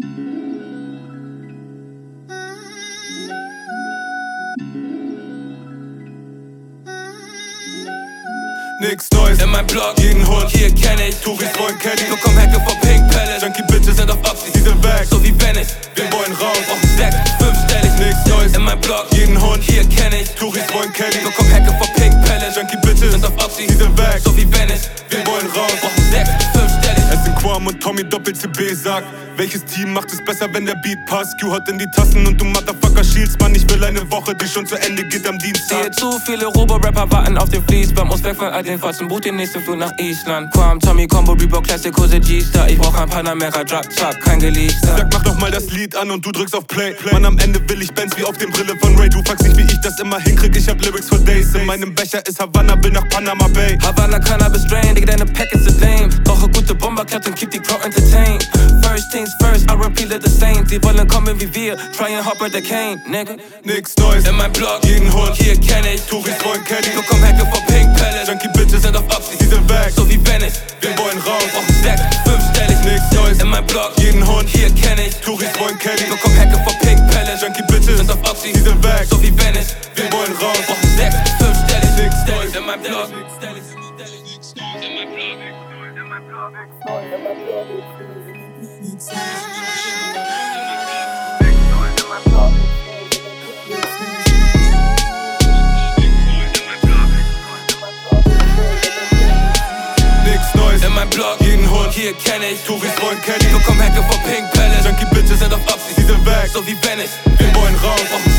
Nix Neues in meinem Blog, jeden Hund hier kenn ich. Touris wollen Kelly, bekomm Hecke vor Pink Palace. Junkie Bitches sind auf Oxys, die sind weg, so wie Venice. Wir wollen raus, brauchen Sex, 5-stellig. Nix Neues in meinem Blog, jeden Hund hier kenn ich. Touris wollen Kelly, bekomm Hecke vor Pink Palace. Junkie Bitches sind auf Oxys, die sind weg, so wie Venice. Wir wollen raus, brauchen Sex, 5-stellig. Es sind Quam und Tommy Doppel-CB sagt, welches Team macht es besser, wenn der Beat passt? Q-Hot in die Tassen und du Motherfucker schielst, Mann, ich will eine Woche, die schon zu Ende geht am Dienstag. Sehe zu viele Robo-Rapper warten auf den Fließband, muss weg von all den Fotzen, buch den nächsten Flug nach Island. Quam, Tommy, Combo, Reebok, Classic, Hose, G-Star, ich brauch ein Panamera, Drug, Chuck, kein Geleaster. Sag, mach doch mal das Lied an und du drückst auf Play. Mann, am Ende will ich Bands wie auf den Brille von Ray. Du fragst nicht, wie ich das immer hinkrieg, ich hab Lyrics for Days. In meinem Becher ist Havanna, will nach Panama Bay. Havana, Cannabis, Drain, Digga, deine Packets sind lame. Brauche gute Bomberklaps und keep die Crowd entertained. First things first, I repeat it the same. Sie wollen kommen wie wir, try and hop at the cane, nigga. Nix Neues in meinem Blog, jeden Hund hier kenn ich. Touris wollen Kelly, bekomm Hecke vor Pink Palace. Junkie Bitches sind auf Oxys, die sind weg, so wie Venice. Wir wollen raus, brauchen Sex, 5-stellig. Nix Neues in meinem Blog, jeden Hund hier kenn ich. Touris wollen Kelly, bekomm Hecke vor Pink Palace. Junkie Bitches sind auf Oxys, die sind weg, so wie Venice. Wir wollen raus, brauchen Sex, 5-stellig. Nix Neues in meinem Blog. Nix Neues in meinem Blog, jeden Hund hier kenn ich. Touris wollen Kelly, bekomm Hecke vor Pink Palace. Junkie Bitches sind auf Oxys, die sind weg, so wie Venice. Wir wollen raus, brauchen